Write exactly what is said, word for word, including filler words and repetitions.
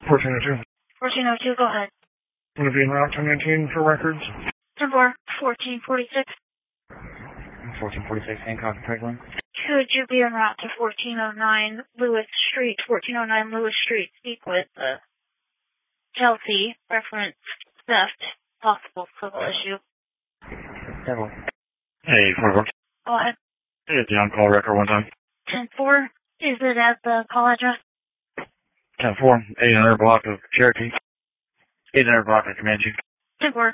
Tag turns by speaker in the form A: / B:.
A: fourteen oh two.
B: fourteen oh two, go ahead.
A: Would it be in Route ten nineteen for records?
B: ten four, fourteen forty-six.
C: fourteen forty-six, Hancock and Franklin.
B: Could you be en route to fourteen oh nine Lewis Street, fourteen oh nine Lewis Street, speak with uh, Chelsea, reference theft, possible civil issue.
C: Several.
A: Hey, four four.
B: Go ahead.
A: Hey, the on-call record one time.
B: ten four, is it at the call address?
A: ten four, eight hundred block of Cherokee. eight hundred block of Comanche.
B: ten four.